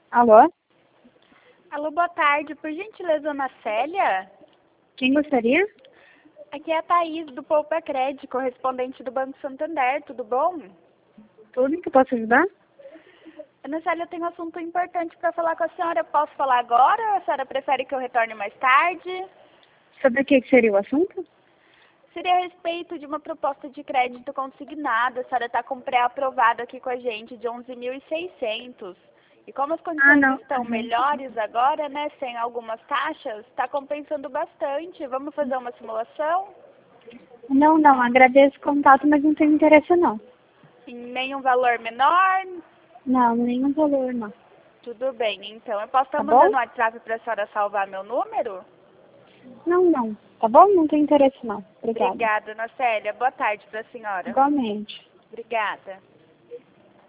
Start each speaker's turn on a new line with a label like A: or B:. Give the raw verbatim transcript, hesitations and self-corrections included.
A: Alô?
B: Alô, boa tarde. Por gentileza, Ana Célia?
A: Quem gostaria?
B: Aqui é a Thaís, do Poupa Crédito, correspondente do Banco Santander. Tudo bom?
A: Tudo que eu posso ajudar?
B: Ana Célia, eu tenho um assunto importante para falar com a senhora. Eu posso falar agora ou a senhora prefere que eu retorne mais tarde?
A: Sobre o que que seria o assunto?
B: Seria a respeito de uma proposta de crédito consignada. A senhora está com pré-aprovado aqui com a gente de onze mil e seiscentos. E como as
A: Ah,
B: condições
A: não.
B: estão melhores agora, né, sem algumas taxas, está compensando bastante. Vamos fazer uma simulação?
A: Não, não. Agradeço o contato, mas não tenho interesse, não.
B: Em nenhum valor menor?
A: Não, nenhum valor, não.
B: Tudo bem, então. Eu posso estar
A: Tá
B: mandando
A: bom?
B: no WhatsApp para a senhora salvar meu número?
A: Não, não. Tá bom? Não tenho interesse, não. Obrigada.
B: Obrigada, Ana Célia. Boa tarde para a senhora.
A: Igualmente.
B: Obrigada.